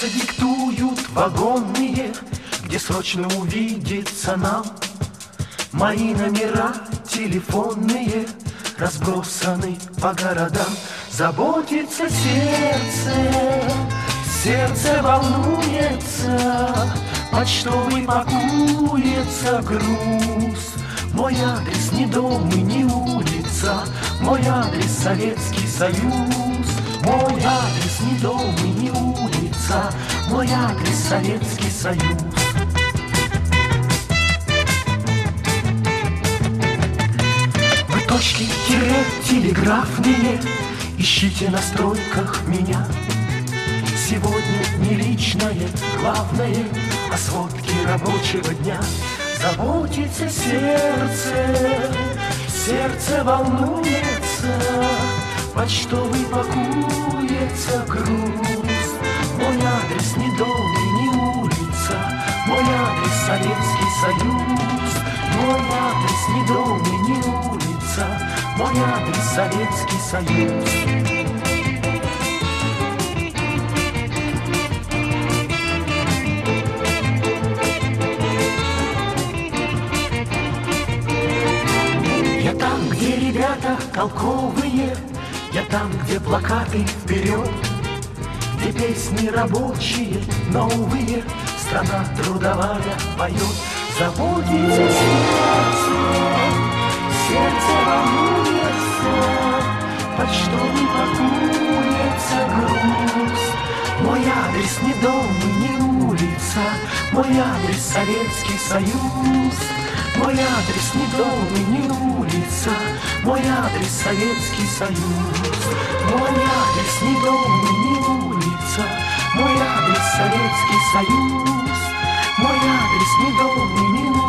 Сердце диктуют вагонные, где срочно увидеться нам. Мои номера телефонные разбросаны по городам. Заботится сердце, сердце волнуется, почтовый пакуется груз. Мой адрес не дом и не улица, мой адрес Советский Союз. Мой адрес не дом и не улица, мой адрес Советский Союз. Вы точки тире телеграфные ищите на стройках меня. Сегодня не личное, главное, а сводки рабочего дня. Заботится сердце, сердце волнуется, почтовый пакуется груз. Мой адрес не дом и не улица, мой адрес Советский Союз. Мой адрес не дом и не улица, мой адрес Советский Союз. Я там, где ребята толковые, я там, где плакаты вперед, где песни рабочие, новые, страна трудовая поет. Заботится сердце, сердце волнуется, почтовый пакуется груз. Мой адрес не дом и не улица, мой адрес Советский Союз. Мой адрес не дом и не улица, мой адрес Советский Союз. Мой адрес не дом и не улица, мой адрес Советский Союз. Мой адрес не дом и не улица.